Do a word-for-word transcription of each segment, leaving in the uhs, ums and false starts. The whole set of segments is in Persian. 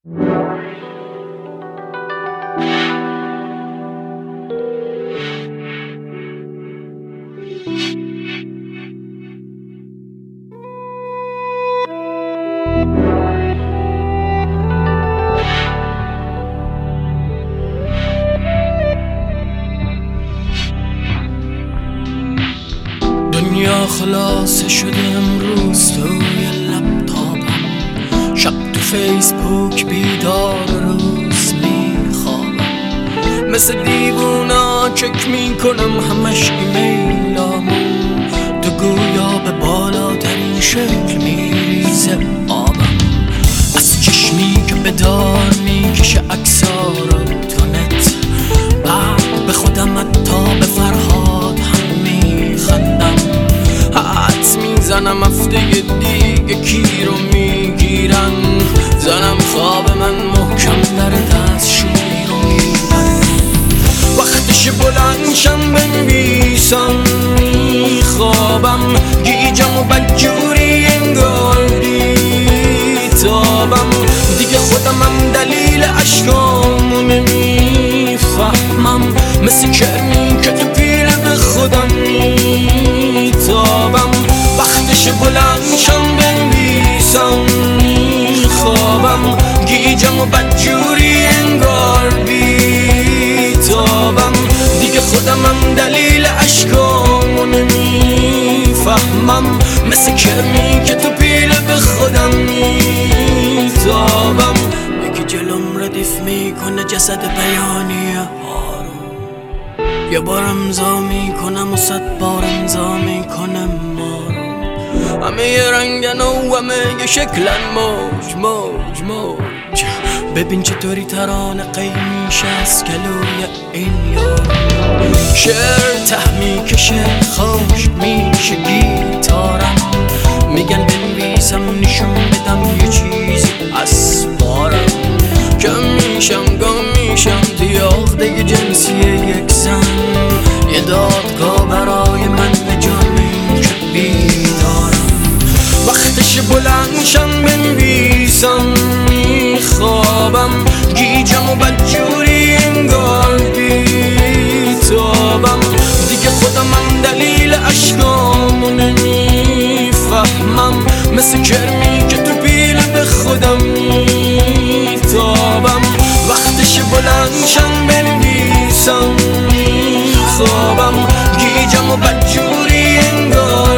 دنیا خلاصه شده امروز توی لپتاپم، شب تو فیسبوک بیدار، روز میخوابم، مثل دیوونا چک میکنم همش ایمیلامو، تو گویا به بالاترین شکل میریزه آبم، از چشمی که به دار میکشه اکسا رو تو نت، بعد به خودم حتی به فرهاد هم میخندم، حدس میزنم هفته دیگه کی رو میگیرن، زنم خواب من محکم در دستشویی رو میبن، وقتش بلندشم بنویسم میخوابم، گیجم و بدجوری انگار بیتابم، دیگه خودمم دلیل عشقامو نمیفهمم، مثل کرمی که تو پیله به خودم میتابم، وقتش بلندشم بنویسم میخوابم، گیجم و بدجوری انگار بیتابم، دیگه خودمم دلیل عشقامو نمیفهمم، مثل کرمی که تو پیله به خودم میتابم، یکی جلوم ردیف میکنه جسد بیانیه هارون، یه بار امضا میکنم و صد بار امضا میکنم مارون، همه یه رنگن و همه یه شکلن، موج موج موج، ببین چطوری ترانه قی میشه از گلوی این یار، شعر ته میکشه خوش میشه گیتارم، میگن بنویسم نشون بدم یه چیزی از بارم، کم میشم گم میشم توی عقده جنسی یک زن، یه دادگاه برای من به جرمی که بیدارم، وقتش بلندشم بنویسم میخوابم، گیجم و بدجوری انگار بیتابم، دیگه خودمم دلیل عشقامو نمیفهمم، مثل کرمی که تو پیله به خودم میتابم، وقتش بلندشم بنویسم میخوابم، گیجم و بدجوری انگار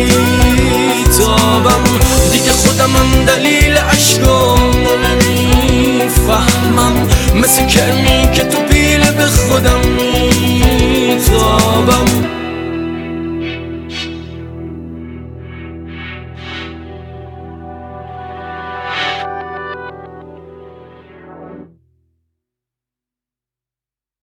بیتابم، دیگه خودمم دلیل عشقامو نمیفهمم، مثل کرمی که تو پیله به خودم میتابم.